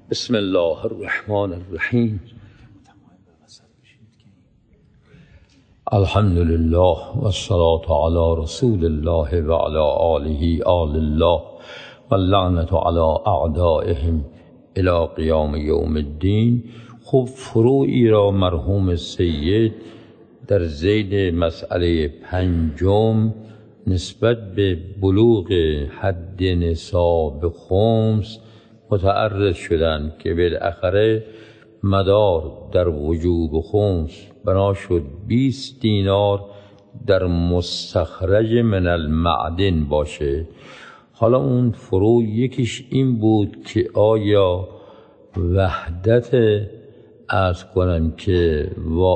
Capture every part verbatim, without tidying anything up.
بسم الله الرحمن الرحیم. الحمد لله والصلاة علی رسول الله و علی آله آل الله واللعنة علی اعدائهم الی قیام یوم الدین. خب فروعی را مرحوم سید در ذیل مسئله پنجم نسبت به بلوغ حد نصاب خمس متعرض شدند که بالاخره مدار در وجوب خمس بنا شد بیست دینار در مستخرج من المعدن باشه. حالا اون فروع یکیش این بود که آیا وحدت از کنن که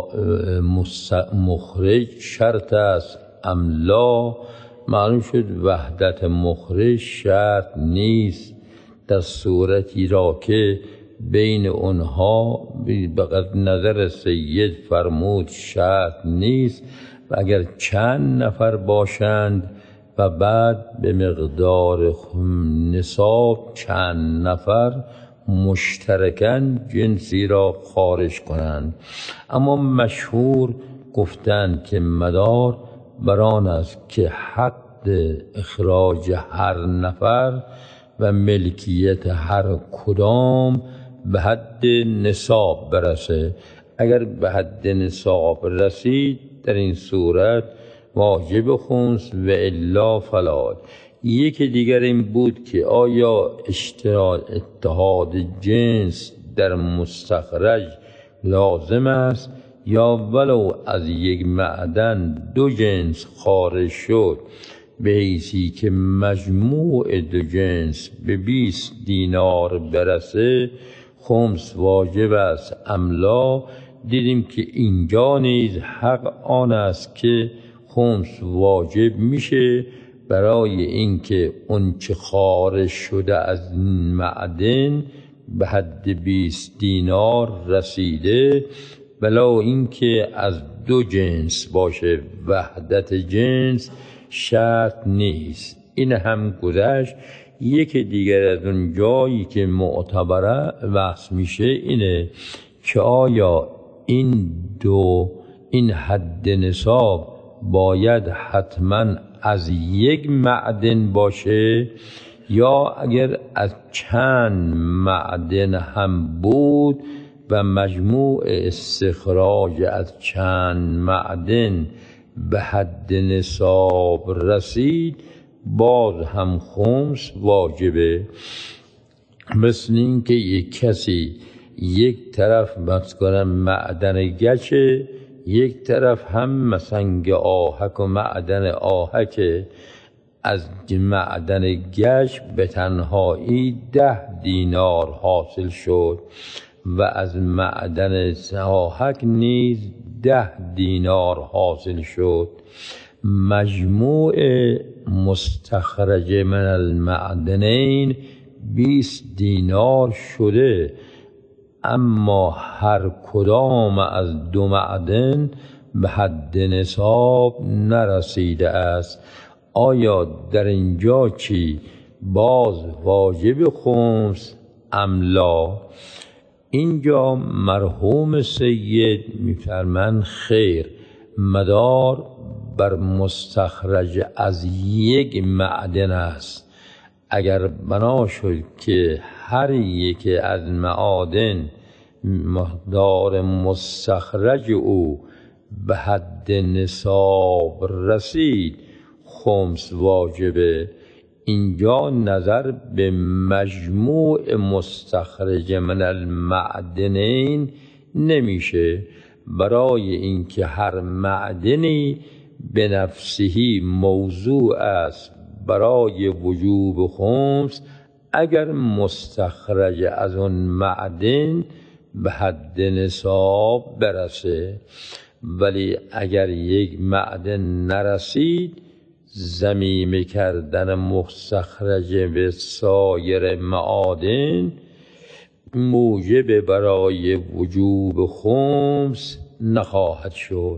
مخرج شرط است ام لا؟ معلوم شد وحدت مخرج شرط نیست، در صورتی را که بین اونها به نظر سید فرمود شرط نیست و اگر چند نفر باشند و بعد به مقدار نصاب چند نفر مشترکاً جنسی را خارج کنند. اما مشهور گفتند که مدار بران است که حق اخراج هر نفر و ملکیت هر کدام به حد نصاب برسه. اگر به حد نصاب رسید در این صورت واجب خمس و الا فلا. یکی دیگر این بود که آیا اشتراط اتحاد جنس در مستخرج لازم است یا ولو از یک معدن دو جنس خارج شد به حیثی که مجموع دو جنس به بیست دینار برسه خمس واجب است ام لا؟ دیدیم که اینجا نیز حق آن است که خمس واجب میشه برای اینکه اون چه خارج شده از معدن به حد بیست دینار رسیده، بلا اینکه از دو جنس باشه. وحدت جنس شرط نیست. این هم گذشت. یکی دیگر از اون جایی که معتبره بحث میشه اینه که آیا این دو این حد نصاب باید حتما از یک معدن باشه یا اگر از چند معدن هم بود و مجموع استخراج از چند معدن به حد نصاب رسید باز هم خمس واجبه. مثل این که یک کسی یک طرف مثلا معدن گچه، یک طرف هم سنگ آهک و معدن آهک، از معدن گچ به تنهایی ده دینار حاصل شد و از معدن آهک نیز ده دینار حاصل شد. مجموع مستخرج من المعدنین بیست دینار شده، اما هر کدام از دو معدن به حد نصاب نرسیده است. آیا در اینجا چی باز واجب خمس ام لا؟ اینجا مرحوم سید میفرمند خیر، مدار بر مستخرج از یک معدن است. اگر بنا شد که هر یکی از معادن مقدار مستخرج او به حد نصاب رسید خمس واجبه. اینجا نظر به مجموع مستخرج من المعدنین نمیشه، برای اینکه هر معدنی به نفسهی موضوع است برای وجوب خمس اگر مستخرج از اون معدن به حد نصاب برسه. ولی اگر یک معدن نرسید ضمیمه کردن مستخرج به سایر معادن موجب برای وجوب خمس نخواهد شد.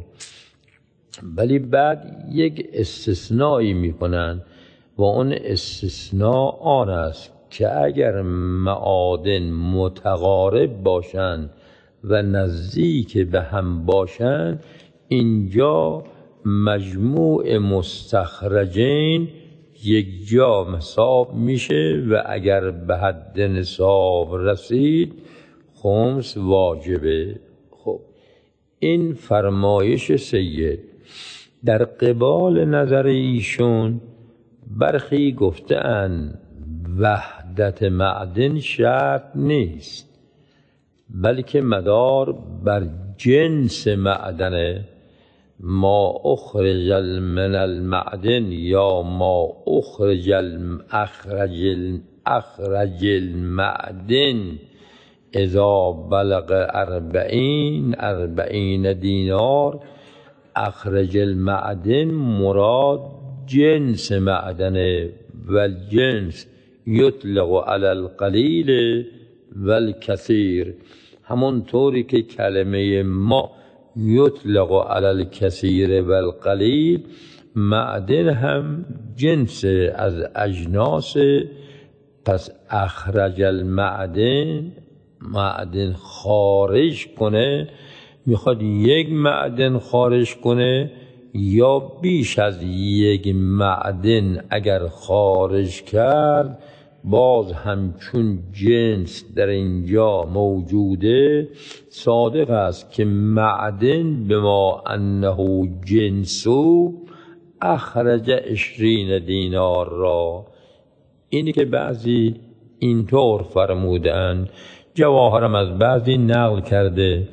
ولی بعد یک استثنایی میکنن و اون استثناء آن است که اگر معادن متقارب باشند و نزدیک به هم باشند، اینجا مجموع مستخرجین یک جا حساب میشه و اگر به حد نصاب رسید خمس واجبه. خب این فرمایش سید. در قبال نظر ایشون برخی گفتند وحدت معدن شرط نیست، بلکه مدار بر جنس معدنه. ما اخرج من المعدن یا ما اخرج اخرج اخرج المعدن اذا بلغ اربعین اربعین دینار. اخرج المعدن مراد جنس معدنه و الجنس یطلق علی القلیل و الکثیر، همون طوری که کلمه ما یطلق علی الکثیر و القلیل، معدن هم جنس از اجناس. پس اخرج المعدن، معدن خارج کنه، میخواد یک معدن خارج کنه یا بیش از یک معدن اگر خارج کرد، باز هم چون جنس در اینجا موجوده، صادق است که معدن به ما انه جنسو اخرج عشرین دینار را. اینی که بعضی اینطور فرمودن، جواهرم از بعضی نقل کرده.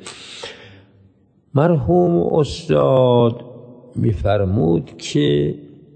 مرحوم استاد میفرمود که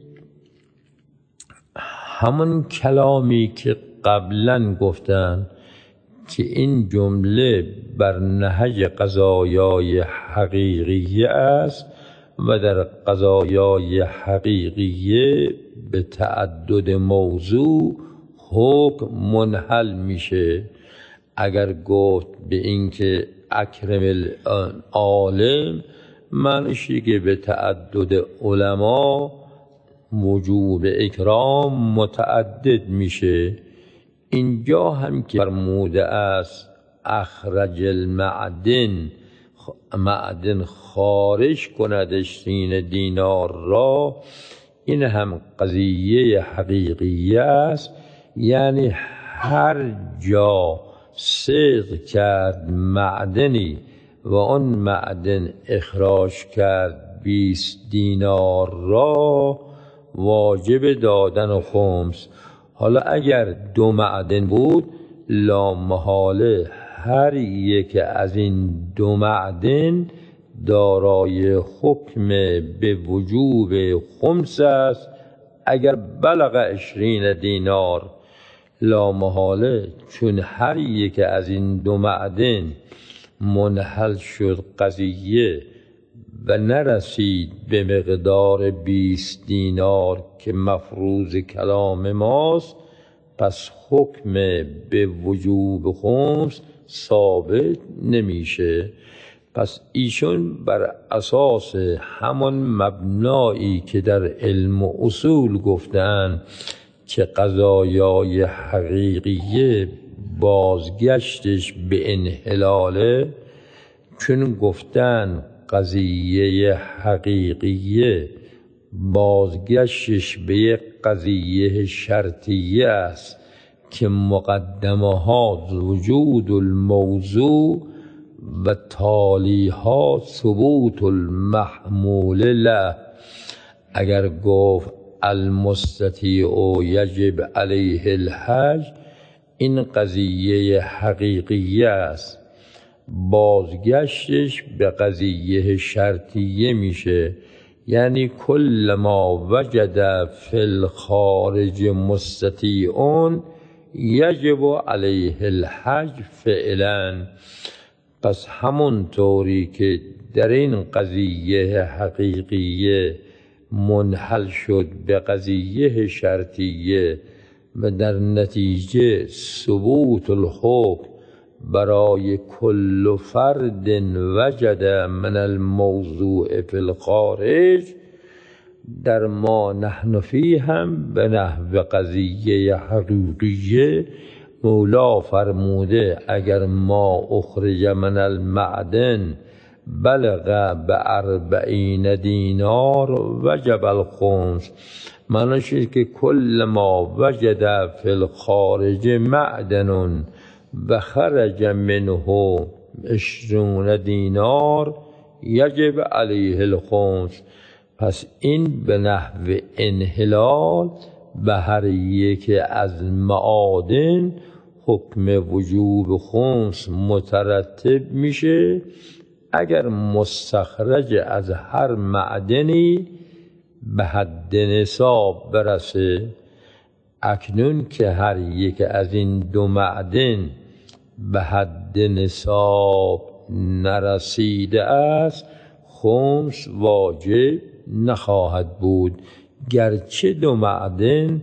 همون کلامی که قبلا گفتن که این جمله بر نهج قضایای حقیقیه است و در قضایای حقیقیه به تعدد موضوع حکم منحل میشه. اگر گفت به این که اکرم العالم، معنیشی که به تعدد علما وجوب اکرام متعدد میشه. اینجا هم که فرموده است اخرج المعدن، معدن خارج کند عشرین دینار را، این هم قضیه حقیقیه است. یعنی هر جا صدق کرد معدنی و آن معدن اخراج کرد بیست دینار را، واجب دادن خمس. حالا اگر دو معدن بود، لا محاله هر یک از این دو معدن دارای حکم به وجوب خمس است. اگر بلغ عشرین دینار، لا محاله چون هر یک از این دو معدن منحل شد قضیه و نرسید به مقدار بیست دینار که مفروض کلام ماست، پس حکم به وجوب خمس ثابت نمیشه. پس ایشون بر اساس همان مبنایی که در علم و اصول گفتن که قضایای حقیقیه بازگشتش به انحلاله، چون گفتن قضیه حقیقیه بازگشتش به یک قضیه شرطیه است که مقدمه ها وجود الموضوع و تالیها ثبوت المحمول له. اگر گفت المستطیع یجب علیه الحج، این قضیه حقیقیه است، بازگشتش به قضیه شرطیه میشه. یعنی کل ما وجد فی الخارج مستطیعون یجب علیه الحج فعلا. پس همون طوری که در این قضیه حقیقیه منحل شد به قضیه شرطیه و در نتیجه ثبوت الحکم برای کل فرد وجد من الموضوع فی الخارج، در ما نحن فی هم به نحو قضیه حقیقیه مولا فرموده اگر ما اخرج من المعدن بلغ به اربعین دینار وجب الخمس. معنیش اینه که کل ما وجد فی الخارج معدن و خرج منه عشرون دینار یجب علیه الخمس. پس این به نحو انحلال به هر یک از معادن حکم وجوب خمس مترتب میشه اگر مستخرج از هر معدنی به حد نصاب برسه. اکنون که هر یک از این دو معدن به حد نصاب نرسیده است خمس واجب نخواهد بود، گرچه دو معدن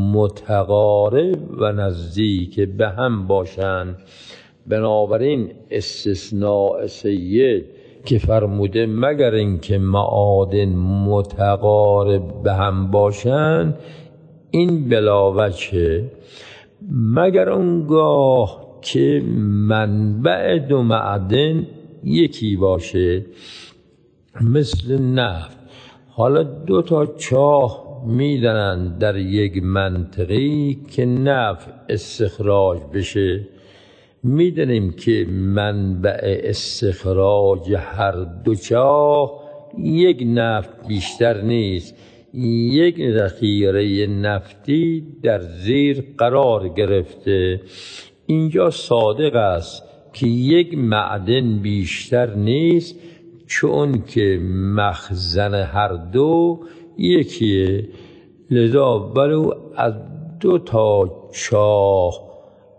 متقارب و نزدیک به هم باشند. بنابراین استثناء سید که فرموده مگر اینکه معادن متقارب به هم باشند، این بلاوجه مگر اونگاه که منبع دو معدن یکی باشه، مثل نفت. حالا دو تا چاه میدنن در یک منطقی که نفت استخراج بشه. میدونیم که منبع استخراج هر دو چاه یک نفت بیشتر نیست. یک ذخیره نفتی در زیر قرار گرفته. اینجا صادق است که یک معدن بیشتر نیست، چون که مخزن هر دو یکیه. لذا ولو از دو تا چاه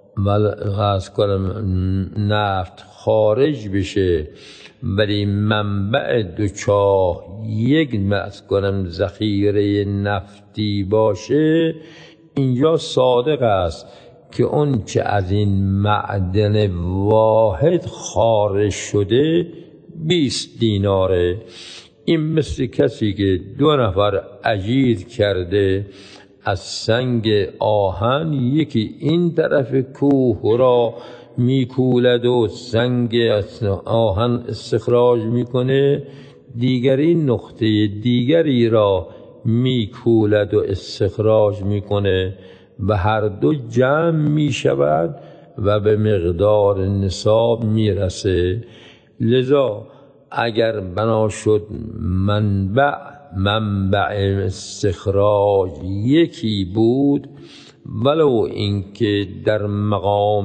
غاز کنم نفت خارج بشه ولی منبع دو چاه یک مز کنم ذخیره نفتی باشه، اینجا صادق است که اون چه از این معدن واحد خارج شده بیست دیناره. این مثل کسی که دو نفر اجیر کرده از سنگ آهن، یکی این طرف کوه را میکولد و سنگ آهن استخراج میکنه، دیگری نقطه دیگری را میکولد و استخراج میکنه و هر دو جمع میشود و به مقدار نصاب میرسه. لذا اگر بنا شد منبع منبع استخراج یکی بود، ولو اینکه در مقام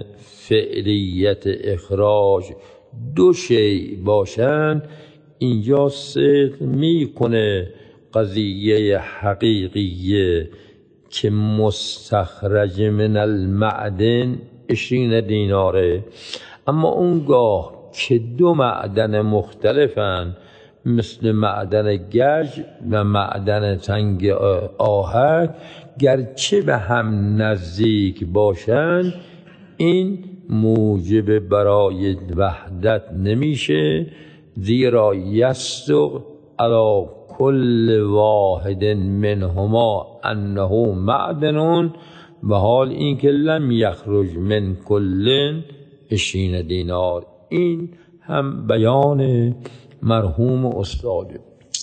فعلیت اخراج دو شیء باشند، اینجا صدق میکنه قضیه حقیقیه که مستخرج من المعدن عشرین دیناره. اما اونگاه که دو معدن مختلفن مثل معدن گچ و معدن تنگ آهک، گرچه به هم نزدیک باشند، این موجب برای وحدت نمیشه، زیرا یصدق علی کل واحد منهما انه معدن و حال این که لم یخرج من کل عشرین دینار. این هم بیان مرحوم استاده.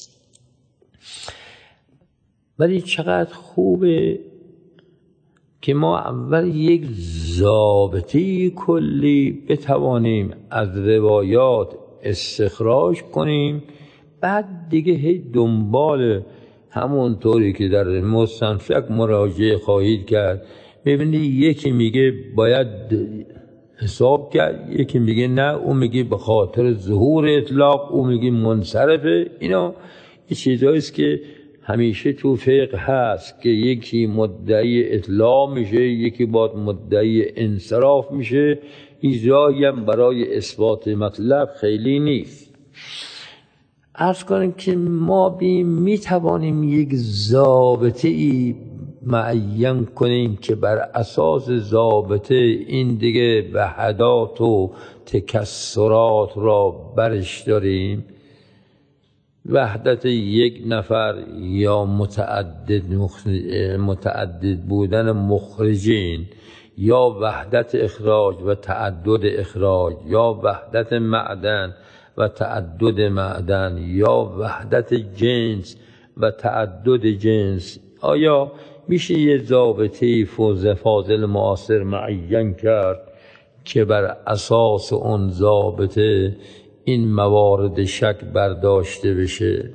ولی چقدر خوبه که ما اول یک ضابطه کلی بتوانیم از روایات استخراج کنیم، بعد دیگه هی دنبال همونطوری که در مستنفق مراجعه خواهید کرد. ببینید یکی میگه باید حساب کرد، یکی میگه نه، اون میگه به خاطر ظهور اطلاق، اون میگه منصرفه. اینا این چیزاییست که همیشه تو فقه هست که یکی مدعی اطلاق میشه، یکی باید مدعی انصراف میشه. ایجایی هم برای اثبات مطلب خیلی نیست. عرض کنیم که ما بیم میتوانیم یک ضابطه ای معین کنیم که بر اساس ضابطه این دیگه وحدات و تکسرات را برش داریم. وحدت یک نفر یا متعدد متعدد بودن مخرجین، یا وحدت اخراج و تعدد اخراج، یا وحدت معدن و تعدد معدن، یا وحدت جنس و تعدد جنس. آیا میشه یه ضابطه فاضل معاصر معین کرد که بر اساس اون ضابطه این موارد شک برداشته بشه؟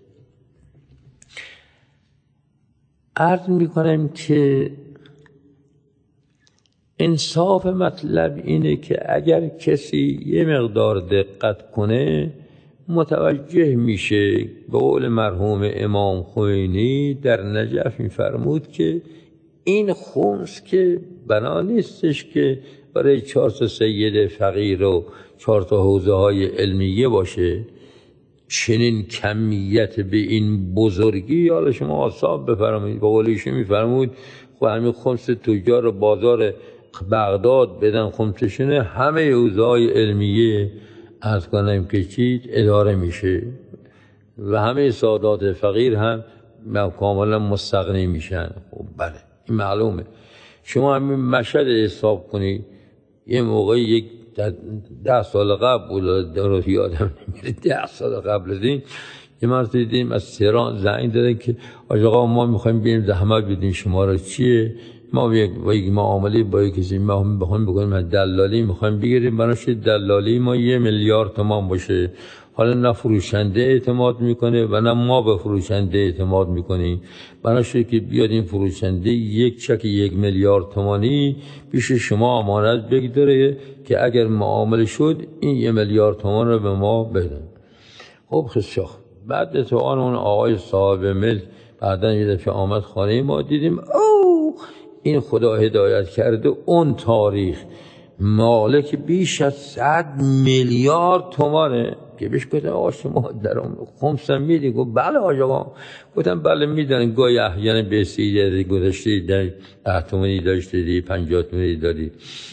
عرض میکنم که انصاف مطلب اینه که اگر کسی یه مقدار دقت کنه متوجه میشه. به قول مرحوم امام خمینی در نجف میفرمود که این خمس که بنا نیستش که برای چهار تا سید فقیر و چهار تا حوزه های علمیه باشه، چنین کمیت به این بزرگی. حالا شما آصاب بفرمایید، به قول ایشون میفرمود خب همین خمس تجار بازار بغداد بدن خمسشونه، همه حوزه های علمیه از کنم که چیز اداره میشه و همه سادات فقیر هم کاملا مستغنی میشن. خب بله این معلومه. شما همین مشهد حساب کنید، یه موقع یک ده سال قبل بود، درست یادم نمیره، ده سال قبل از این یه مرد دیدیم از تهران زنگ دادن که آقا ما میخوایم بریم زحمت بدیم شما را. چیه؟ ما یک معامله با کسی ما بخوایم بکنیم دلالی میخوایم بگیریم، بناش دلالی ما یه میلیارد تومان باشه. حالا نه فروشنده اعتماد میکنه و نه ما به فروشنده اعتماد میکنیم، بناشه که بیاد این فروشنده یک چک یک میلیارد تومانی پیش شما امانت بگذاره که اگر معامله شد این یک میلیارد تومان رو به ما بدن. خب خشخ بعد تو آن اون آقای صاحب ملک بعدن یه دفعه آمد خانه ما، دیدیم او این خدا هدایت کرده اون تاریخ مالک بیش از صد میلیارد تومانه. که بهش گفتم آقا شما در خمس هم میدین؟ گفت بله آقا. گفتم بله میدن، گاهی احیانا به سیده گذاشته در ده تومانی داشته دی پنجاه تومانی دادی.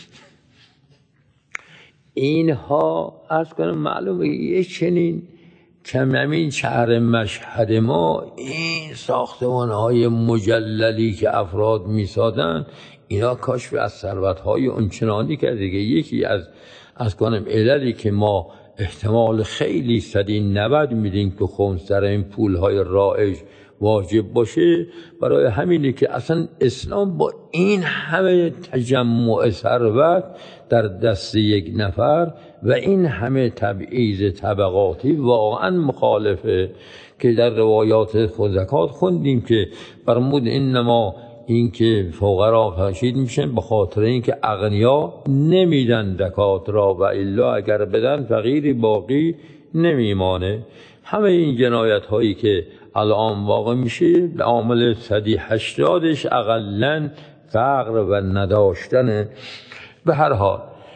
اینها از کنم معلومه یه چنین کم همین شهر مشهد ما این ساختمان های مجللی که افراد میسادن اینا کاشف از ثروت های اونچنانی که دیگه یکی از از کنم عللی که ما احتمال خیلی صدی نود میدیم که خمس در این پول های رایج واجب باشه، برای همینه که اصلا اسلام با این همه تجمع ثروت در دست یک نفر و این همه تبعیض طبقاتی واقعا مخالفه. که در روایات خود زکات خوندیم که فرمود انما این که فقرا فرشید میشن به خاطر اینکه اغنیا نمیدن زکات را و الا اگر بدن فقیری باقی نمیمانه. همه این جنایت هایی که الان واقع میشه به عامل صدی هشتادش اقلن فقر و نداشتن. به هر حال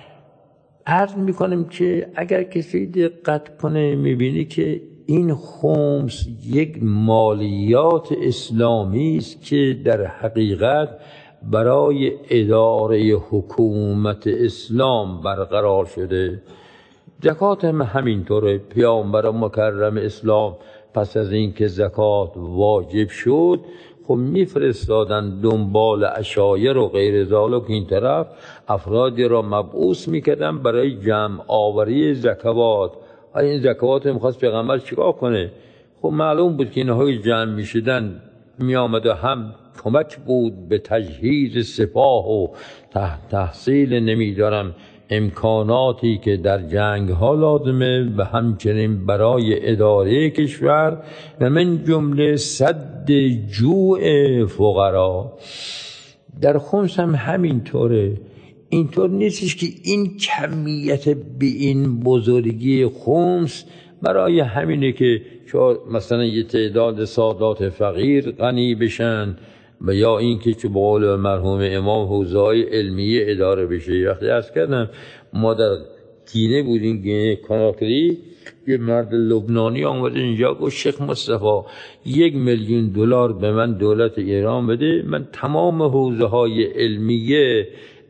عرض میکنم که اگر کسی دقت کنه میبینی که این خمس یک مالیات اسلامی است که در حقیقت برای اداره حکومت اسلام برقرار شده. زکات هم همینطوره. پیامبر مکرم اسلام پس از اینکه زکات واجب شد خب میفرستادن دنبال عشایر و غیر ذالک این طرف افرادی را مبعوث میکردن برای جمع آوری زکوات. این زکوات میخواست پیغمبر چیکار کنه؟ خب معلوم بود که اینها جمع میشدن میآمد و هم کمک بود به تجهیز سپاه و تحصیل نمیدارم امکاناتی که در جنگ ها لازمه و همچنین برای اداره کشور و من جمله سد جوع فقرا. در خمس هم همینطوره. اینطور نیستش که این کمیت به این بزرگی خمس برای همینه که مثلا یه تعداد سادات فقیر غنی بشن و یا اینکه چه به قول مرحوم امام حوزه‌های علمیه اداره بشه. وقتی عرض کردم ما در گینه بودیم، گینه کناکری، یه مرد لبنانی آمده اینجا گفت شیخ مصطفی یک میلیون دلار به من دولت ایران بده، من تمام حوزه‌های علمیه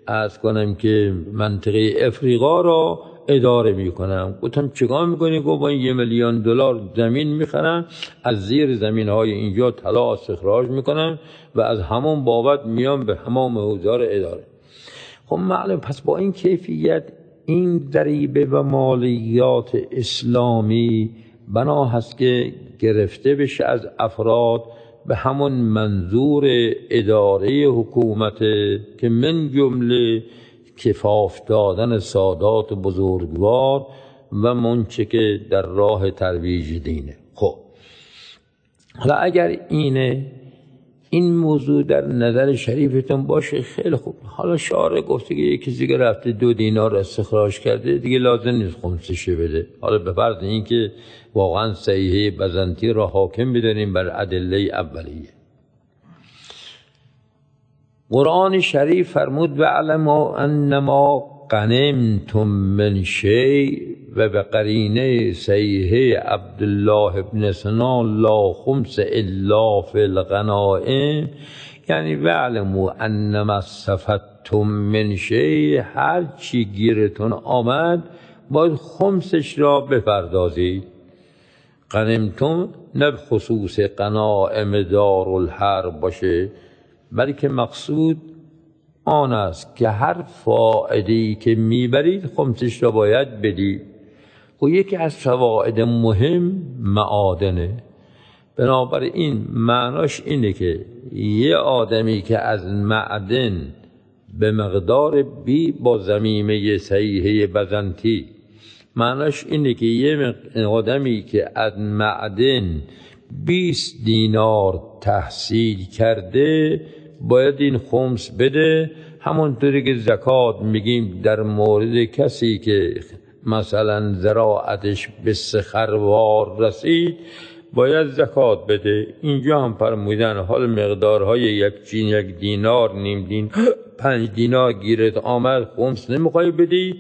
عرض کنم که منطقه افریقا را اداره میکنم. گفتم چیکار میکنی؟ گفت با یه میلیون دلار زمین میخرن، از زیر زمین های اینجا طلا استخراج میکنن و از همون بابت میان به همون حوزه را اداره. خب معلوم، پس با این کیفیت این ضریبه و مالیات اسلامی بنا هست که گرفته بشه از افراد به همون منظور اداره حکومت که من جمله کفاف دادن سادات بزرگوار و منچه که در راه ترویج دینه. خب حالا اگر اینه این موضوع در نظر شریفتون باشه خیلی خوب. حالا شارع گفته که یک کسی که رفته دو دینار استخراج کرده دیگه لازم نیست خمسش بده. حالا به فرض این که واقعا صحیحه بزنطی را حاکم بداریم بر ادله اولیه. قرآن شریف فرمود وَاعْلَمُوا أَنَّمَا غَنِمْتُم مِّن شَیْءٍ و به قرینه صحیحه عبدالله ابن سنان لا خمس الا فی الغنائم، یعنی وَاعْلَمُوا أَنَّمَا اسْتَفَدتُم مِّن شَیْءٍ، هر چی گیرتون آمد باید خمسش را بپردازید. غنیمتم نه خصوص غنائم دار الحرب باشه، بلکه مقصود آن است که هر فائده‌ای که میبرید خمسش را باید بدید. و یکی از فواید مهم معادنه. بنابراین معناش اینه که یه آدمی که از معدن به مقدار بی با ضمیمه صحیحه بزنطی، معناش اینه که یه آدمی که از معدن بیست دینار تحصیل کرده باید این خمس بده. همونطوری که زکات میگیم در مورد کسی که مثلا زراعتش به سخروار رسید باید زکات بده. اینجا هم فرمودن حال مقدارهای یک چین یک دینار، نیم دین، پنج دینار گیرت آمد خمس نمیخوای بدی،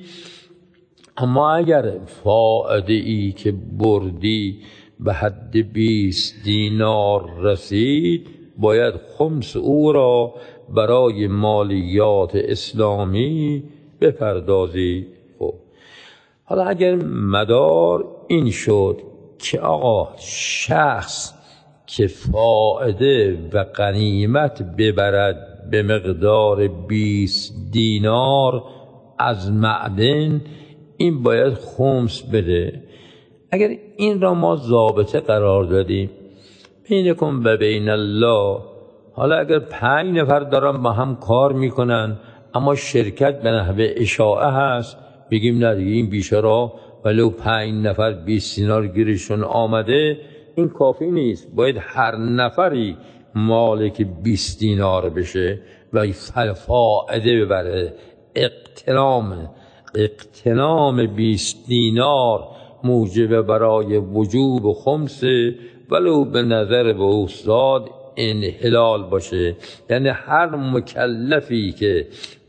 اما اگر فائده ای که بردی به حد بیست دینار رسید باید خمس او را برای مالیات اسلامی بپردازی. خب حالا اگر مدار این شد که آقا شخص که فائده و غنیمت ببرد به مقدار بیست دینار از معدن، این باید خمس بده. اگر این را ما ضابطه قرار دادیم بینکم و بین الله، حالا اگر پنج نفر دارن با هم کار میکنن اما شرکت به نحوه اشاعه هست، بگیم نه دیگه این بیشارا ولو پنج نفر بیست دینار گیرشون آمده این کافی نیست، باید هر نفری مالک بیست دینار بشه و فائده ببره. اقتنام اقتنام بیست دینار موجب برای وجوب خمس ولو به نظر به استاد انحلال باشه. یعنی هر مکلفی که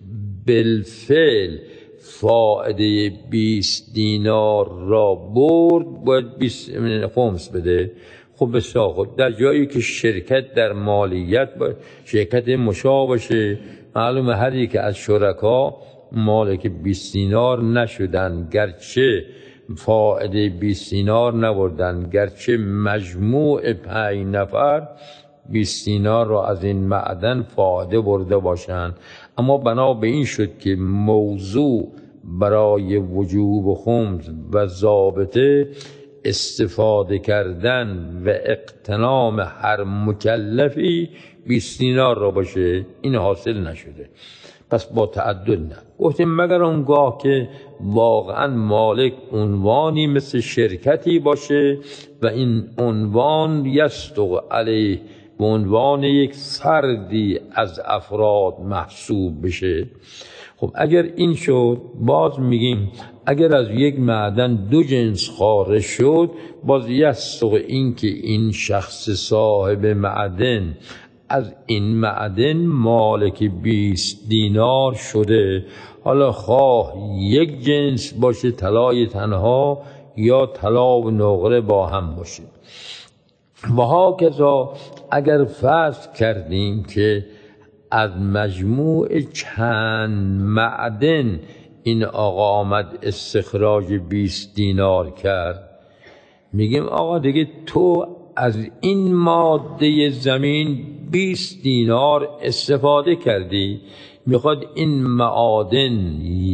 بالفعل فائده بیست دینار را برد باید بیست خمس بده. خب بسیار خود در جایی که شرکت در مالیت باشه، شرکت مشابه باشه، معلومه هر یک از شرکا مالک بیست دینار نشدن، گرچه فائده بیست دینار نبردن، گرچه مجموع پنج نفر بیست دینار را از این معدن فائده برده باشند، اما بنا به این شد که موضوع برای وجوب خمس و ضابطه استفاده کردن و اقتنام هر مکلفی بیست دینار را باشه، این حاصل نشده. پس با تعدد نه. گفتیم مگر اونگاه که واقعا مالک عنوانی مثل شرکتی باشه و این عنوان یصدق علیه به عنوان یک فردی از افراد محسوب بشه. خب اگر این شد باز میگیم اگر از یک معدن دو جنس خارج شد باز یصدق این که این شخص صاحب معدن از این معدن مالک بیست دینار شده، حالا خواه یک جنس باشه طلای تنها یا طلا و نقره با هم باشه. و هاکذا اگر فرض کردیم که از مجموع چند معدن این آقا آمد استخراج بیست دینار کرد. میگیم آقا دیگه تو از این ماده زمین بیست دینار استفاده کردی، میخواد این معادن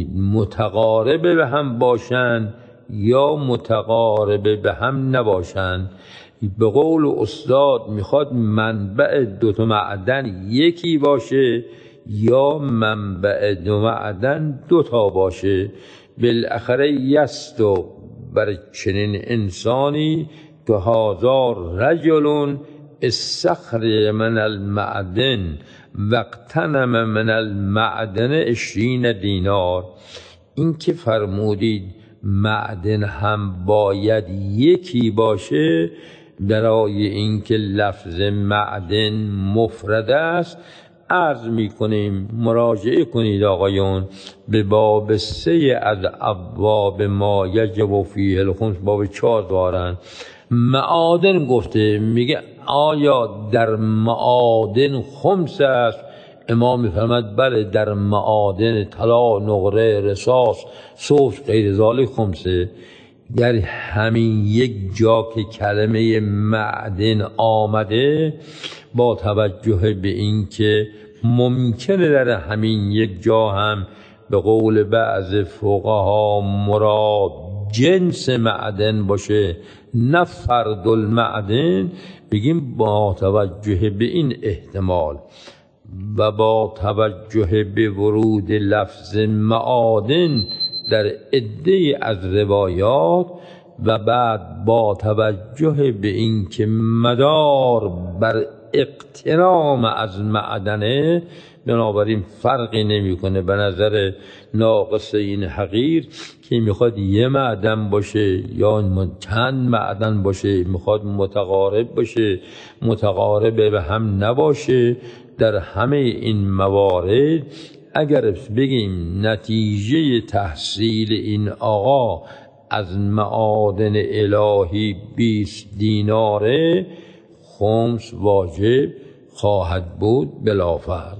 متقاربه به هم باشن یا متقاربه به هم نباشن. به قول استاد میخواد منبع دوتا معدن یکی باشه یا منبع دو معدن دوتا باشه. بالاخره یستو بر چنین انسانی که هزار رجل استخرج من المعدن واغتنم من المعدن عشرین دینار. این که فرمودید معدن هم باید یکی باشه، برای اینکه لفظ معدن مفرد است عرض می کنیم مراجعه کنید آقایون به باب سه از ابواب ما یجب فیه الخمس، باب چهار دارن. معادن گفته، میگه آیا در معادن خمس است؟ امام میفرماد بله، در معادن طلا، نقره، رصاص، صوف غیر ذالک خمسه. در همین یک جا که کلمه معدن آمده، با توجه به این که ممکنه در همین یک جا هم به قول بعض فقها مراد جنس معدن باشه نه فرد المعدن، بگیم با توجه به این احتمال و با توجه به ورود لفظ معادن در عده از روایات و بعد با توجه به این که مدار بر اقترام از معدنه، بنابراین فرقی نمیکنه به نظر ناقص این حقیر که میخواد یه معدن باشه یا چند معدن باشه، میخواد متقارب باشه متقارب به هم نباشه. در همه این موارد اگر بگیم نتیجه تحصیل این آقا از معادن الهی بیست دیناره، خمس واجب خواهد بود بلا فرق.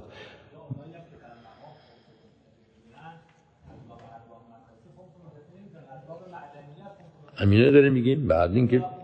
همینه داره میگیم. بعد این که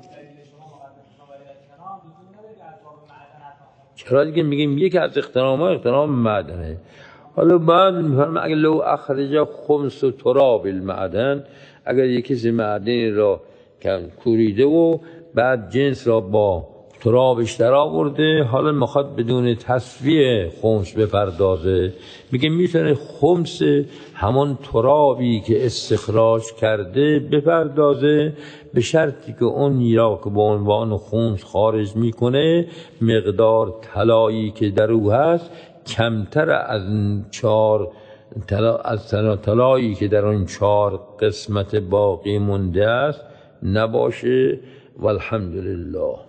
چرا دیگه میگیم یکی از اقترام ها اقترام معدنه. حالا بعد میفرمه اگر لو اخرج خمس و تراب المعدن، اگر یکی کسی معدنی را کوریده و بعد جنس را با ترابش در آورده، حالا میخواد بدون تصفیه خمس بپردازه، میگه میتونه خمس همون ترابی که استخراج کرده بپردازه، به شرطی که اون را که به عنوان خمس خارج میکنه مقدار طلایی که در او هست کمتر از چهار طلا از طلایی که در اون چهار قسمت باقی مونده است نباشه. والحمدلله.